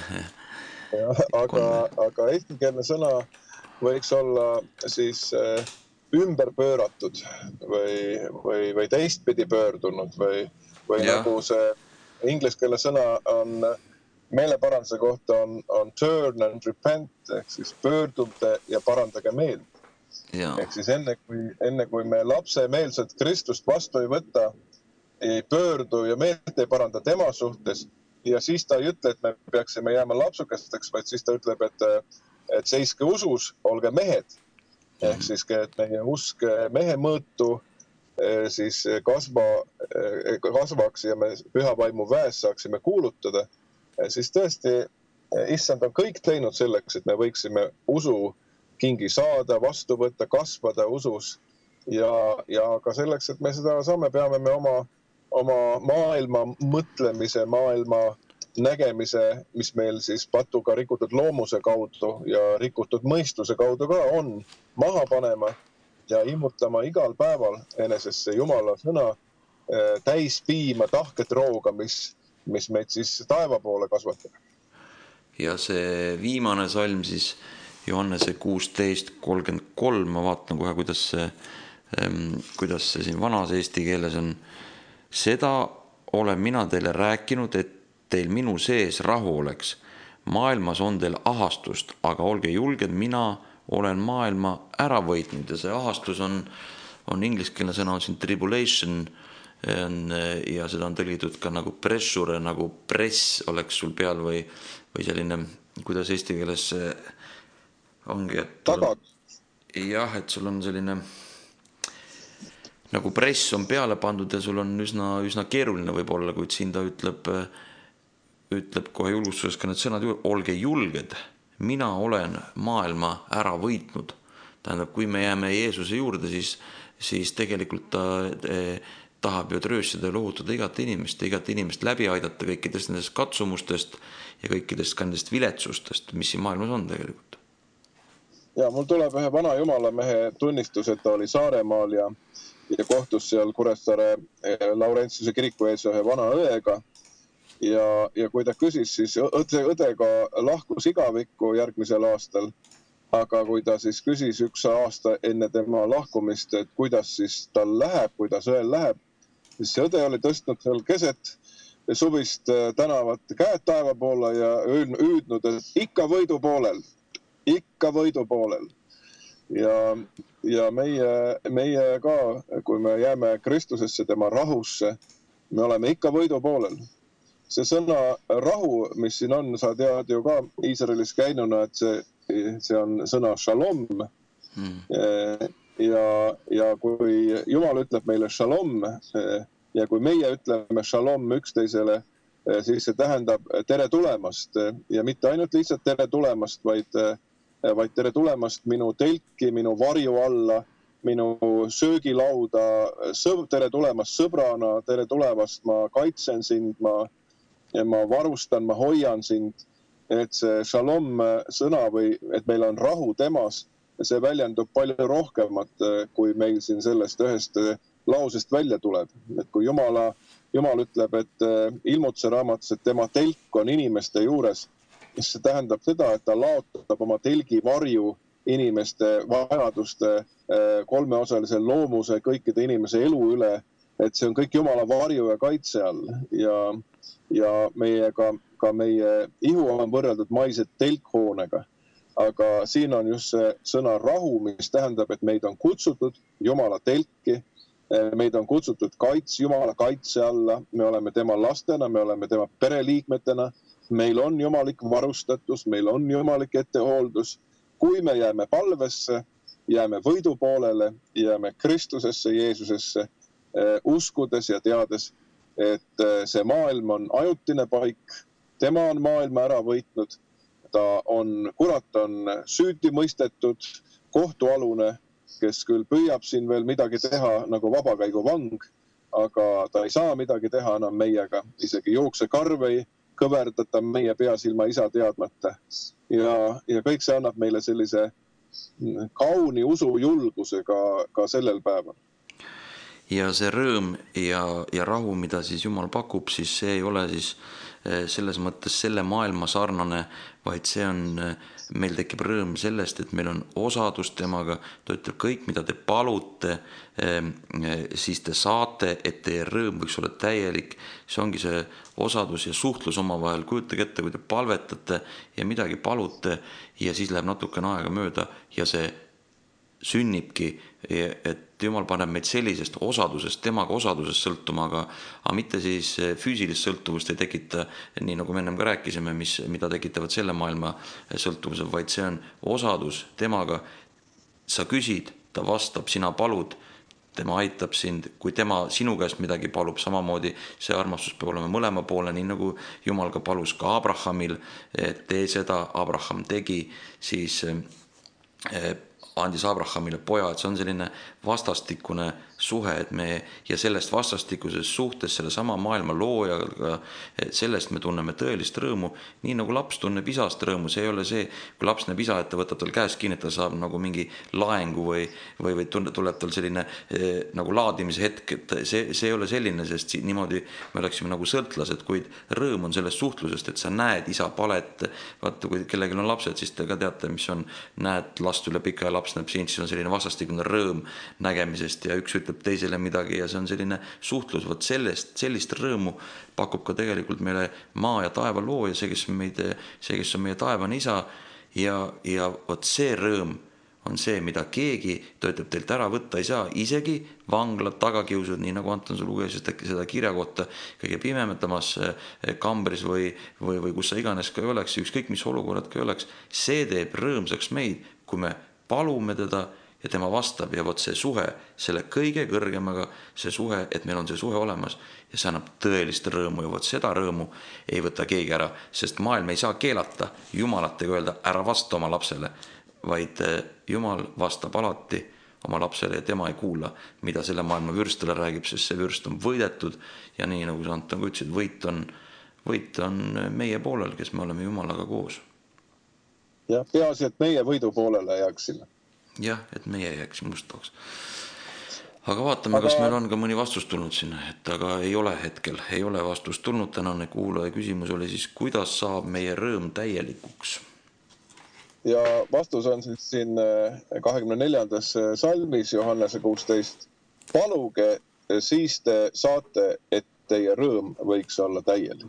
aga eestikeelne sõna võiks olla siis ümber pööratud või teistpidi pöördunud või nagu see ingliskeelne sõna on meeleparanduse kohta on turn and repent, ehk siis pöörduge ja parandage meelt. Ehk siis enne kui me lapse meelselt Kristust vastu ei võtta, ei pöördu ja meelt ei paranda tema suhtes ja siis ta ei ütle, et me peaksime jääma lapsukesteks, vaid siis ta ütleb, et seiske usus, olge mehed. Ehk siis, et meie usk mehe mõõtu siis kasvaks ja me püha vaimu väes saaksime kuulutada, siis tõesti issand on kõik teinud selleks, et me võiksime usu kingi saada, vastu võtta, kasvada usus ja ka selleks, et me seda saame, peame me oma maailma mõtlemise, maailma nägemise, mis meil siis patuga rikutud loomuse kaudu ja rikutud mõistuse kaudu ka on, maha panema ja immutama igal päeval enesesse Jumala sõna täis piima tahket rooga, mis meid siis taeva poole kasvatab. Ja see viimane salm siis Johannese 16:33, ma vaatan kohe, kuidas see siin vanas eesti keeles on. Seda olen mina teile rääkinud, et teil minu sees rahu oleks. Maailmas on teil ahastust, aga olge julged, mina olen maailma ära võitnud ja see ahastus on ingliskeelne sõna on siin tribulation ja seda on tõlgitud ka nagu pressure, nagu press oleks sul peal või selline, kuidas eesti keeles ongi, et jah, et sul on selline nagu press on peale pandud ja sul on üsna keeruline võib-olla, kuid siin ta ütleb kohe julgustuses ka need sõnad, olge julged, mina olen maailma ära võitnud. Tähendab, kui me jääme Jeesuse juurde, siis tegelikult tahab ju tröösida ja lohutada igat inimest läbi aidata kõikidest nendest katsumustest ja kõikidest ka nendest viletsustest, mis siin maailmas on tegelikult. Ja mul tuleb ühe vana jumalamehe tunnistus, et ta oli Saaremaal ja kohtus seal Kuressaare Laurentiuse kiriku ees ühe vana õega. Ja kui ta küsis, siis õdega lahkus igavikku järgmisel aastal. Aga kui ta siis küsis 1 aasta enne tema lahkumist, et kuidas siis tal läheb, kuidas õel läheb, siis see õde oli tõstnud seal keset suvist tänavat käed taeva poole ja hüüdnud, et ikka võidu poolel. Ja meie ka, kui me jääme Kristusesse, tema rahusse, me oleme ikka võidu poolel. See sõna rahu, mis siin on, sa tead ju ka Iisraelis käinuna, et see on sõna shalom. Ja kui Jumal ütleb meile shalom ja kui meie ütleme shalom üksteisele, siis see tähendab tere tulemast ja mitte ainult lihtsalt tere tulemast, vaid tere tulemast minu telki, minu varju alla, minu söögilauda, tere tulemast sõbrana, tere tulemast, ma kaitsen sind, ma varustan, ma hoian sind, et see shalom sõna või et meil on rahu temas, see väljendub palju rohkemat, kui meil siin sellest ühest lausest välja tuleb. Et kui Jumal ütleb, et ilmutuse raamatus, et tema telk on inimeste juures, siis see tähendab seda, et ta laotab oma telgi varju inimeste vajaduste, kolmeosalisel loomuse, kõikide inimese elu üle, et see on kõik Jumala varju ja kaitse all ja meie ihu on võrreldud maise telkhoonega. Aga siin on just see sõna rahu, mis tähendab, et meid on kutsutud Jumala telki, meid on kutsutud Jumala kaitse alla, me oleme tema lastena, me oleme tema pereliikmetena, meil on jumalik varustatus, meil on jumalik ettehooldus. Kui me jääme palvesse, jääme võidu poolele, jääme Kristusesse, Jeesusesse, uskudes ja teades, et see maailm on ajutine paik, tema on maailma ära võitnud, kurat on süüdi mõistetud, kohtualune, kes küll püüab siin veel midagi teha nagu vabakäiguvang, aga ta ei saa midagi teha enam meiega, isegi jooksekarv ei kõverdata meie peas ilma isa teadmata. Ja kõik see annab meile sellise kauni usujulguse ka sellel päeval. Ja see rõõm ja rahu, mida siis Jumal pakub, siis see ei ole siis selles mõttes selle maailma sarnane, vaid see on, meil tekib rõõm sellest, et meil on osadus temaga, ta ütleb kõik, mida te palute, siis te saate, et teie rõõm võiks olla täielik. See ongi see osadus ja suhtlus omavahel, kujutage ette, kui te palvetate ja midagi palute ja siis läheb natukene aega mööda ja see sünnibki, et Jumal paneb meid sellisest osadusest, temaga osadusest sõltuma, aga mitte siis füüsilist sõltuvust ei tekita, nii nagu me ennem ka rääkisime, mida tekitavad selle maailma sõltuvused, vaid see on osadus temaga. Sa küsid, ta vastab, sina palud, tema aitab sind, kui tema sinu käest midagi palub, samamoodi see armastus peab olema mõlema poole, nii nagu Jumal ka palus ka Abrahamil, et tee seda, Abraham tegi, siis andis Abrahamile poja, et see on selline vastastikune suhe, et ja sellest vastastikuses suhtes selle sama maailma loojaga, sellest me tunneme tõelist rõõmu, nii nagu laps tunneb isast rõõmu. See ei ole see, kui laps näeb isa, et ta võtab tal käest kinni, ta saab nagu mingi laengu või tuleb tal selline nagu laadimise hetk, et see ei ole selline, sest niimoodi me oleksime nagu sõltlased, kuid rõõm on sellest suhtlusest, et sa näed isa palet, vaata, kui kellelgi on lapsed, siis te ka teate, mis on, näed last üle pika ja laps näeb siin, siis on selline vastastikune rõõm nägemisest ja üks ütleb teisele midagi ja see on selline suhtlus, vot sellist rõõmu pakub ka tegelikult meile maa ja taeva looja, see, kes on meie taevane isa ja vot see rõõm on see, mida keegi, ta ütleb, teilt ära võtta ei saa, isegi vanglad, tagakiusud, nii nagu Anton sul luges seda kirja kohta kõige pimematamas kambris või kus sa iganes ka ei oleks, ükskõik mis olukorrad ka ei oleks, see teeb rõõmsaks meid, kui me palume teda ja tema vastab ja vot see suhe, selle kõige kõrgemaga see suhe, et meil on see suhe olemas ja see annab tõelist rõõmu ja vot seda rõõmu ei võta keegi ära, sest maailm ei saa keelata Jumalat ega öelda ära vasta oma lapsele, vaid Jumal vastab alati oma lapsele ja tema ei kuula, mida selle maailma vürstele räägib, sest see vürst on võidetud ja nii nagu sa Anton ütlesid, võit on meie poolel, kes me oleme Jumalaga koos. Ja peaasi, et meie võidu poolele jääksime. Jah, et meie jääksime mustaks. Aga vaatame, kas meil on ka mõni vastus tulnud sinna, et aga ei ole hetkel, ei ole vastust tulnud. Tänane kuulaja küsimus oli siis, kuidas saab meie rõõm täielikuks? Ja vastus on siis siin 24. salmis Johannese 16. Paluge, siis te saate, et teie rõõm võiks olla täielik.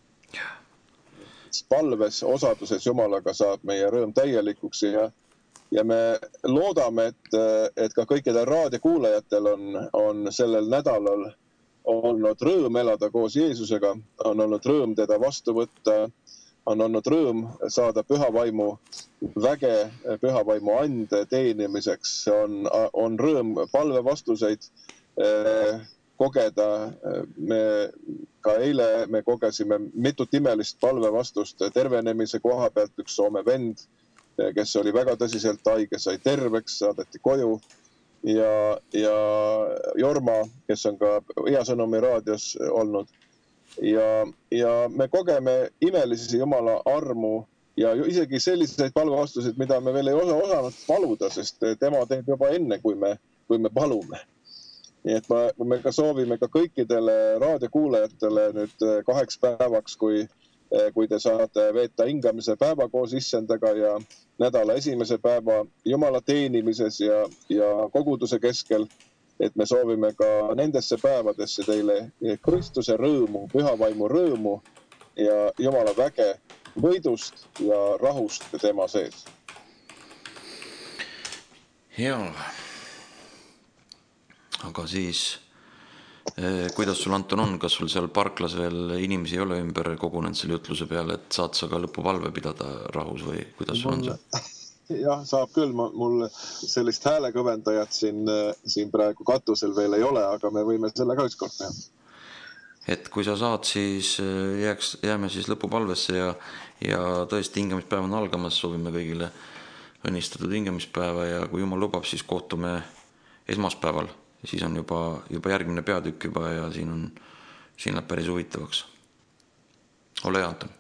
Palves osaduses Jumalaga saab meie rõõm täielikuks ja me loodame, et ka kõikidel raadiokuulajatel on sellel nädalal olnud rõõm elada koos Jeesusega, on olnud rõõm teda vastu võtta, on olnud rõõm saada pühavaimu väge, pühavaimu ande teenimiseks, on rõõm palvevastuseid kogeda. Ka eile me kogesime mitut imelist palvevastust tervenemise koha pealt, üks Soome vend, kes oli väga tõsiselt haige, sai terveks, saadeti koju ja Jorma, kes on ka Hea Sõnumi raadios olnud. Ja me kogeme imelisi Jumala armu ja isegi selliseid palvevastuseid, mida me veel ei osanud paluda, sest tema teeb juba enne, kui me palume. Nii et me ka soovime ka kõikidele raadiokuulajatele nüüd 2 päevaks, kui te saate veeta hingamise päeva koos Issendaga ja nädala esimese päeva Jumala teenimises ja koguduse keskel, et me soovime ka nendesse päevadesse teile Kristuse rõõmu, pühavaimu rõõmu ja Jumala väge võidust ja rahust tema sees. Jaa. Aga siis, kuidas sul Anton on, kas sul seal parklas veel inimesi ei ole ümber kogunenud selle jutluse peale, et saad sa ka lõpupalve pidada rahus või kuidas sul on see? Jah, saab küll, mul sellist häälekõvendajat siin praegu katusel veel ei ole, aga me võime selle ka ükskord teha. Et kui sa saad, siis jääme siis lõpupalvesse ja tõesti hingamispäev on algamas, soovime kõigile õnnistatud hingamispäeva ja kui Jumal lubab, siis kohtume esmaspäeval. Siis on juba järgmine peatükk juba ja siin läheb päris huvitavaks. Ole hea, Anton.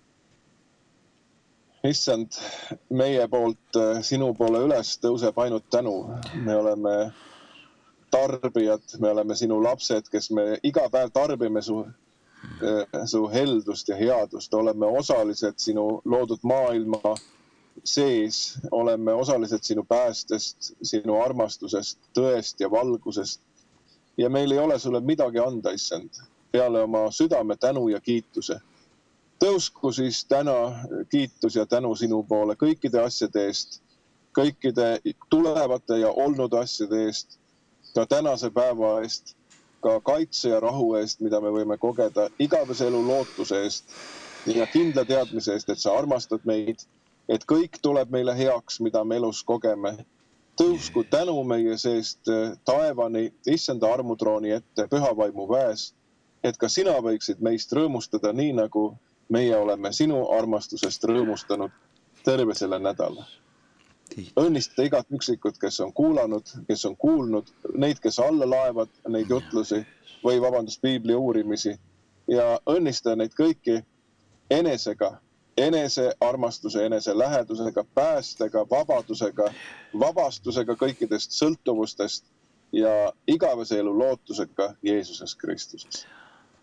Issand, meie poolt sinu poole üles tõuseb ainult tänu. Me oleme tarbijad, me oleme sinu lapsed, kes me iga päev tarbime su heldust ja headust. Oleme osalised sinu loodud maailma sees, oleme osalised sinu päästest, sinu armastusest, tõest ja valgusest. Ja meil ei ole sulle midagi anda, Issand, peale oma südame tänu ja kiituse. Tõusku siis täna kiitus ja tänu sinu poole kõikide asjade eest, kõikide tulevate ja olnud asjade eest, ka tänase päeva eest, ka kaitse ja rahu eest, mida me võime kogeda, igavese elu lootuse eest ja kindla teadmise eest, et sa armastad meid, et kõik tuleb meile heaks, mida me elus kogeme. Tõusku tänu meie seest taevani, Issanda armutrooni ette, pühavaimu väes, et ka sina võiksid meist rõõmustada nii, nagu meie oleme sinu armastusest rõõmustanud terve selle nädala. Õnnistada igat üksikut, kes on kuulanud, kes on kuulnud, neid, kes alla laevad, neid jutlusi või piibli uurimisi ja õnnistada neid kõiki enesega, enese armastuse, enese lähedusega, päästega, vabadusega, vabastusega kõikidest sõltuvustest ja igavese elu lootusega Jeesuses Kristuses.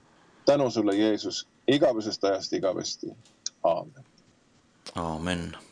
Tänu sulle, Jeesus, igavesest ajast igavesti. Aamen. Aamen.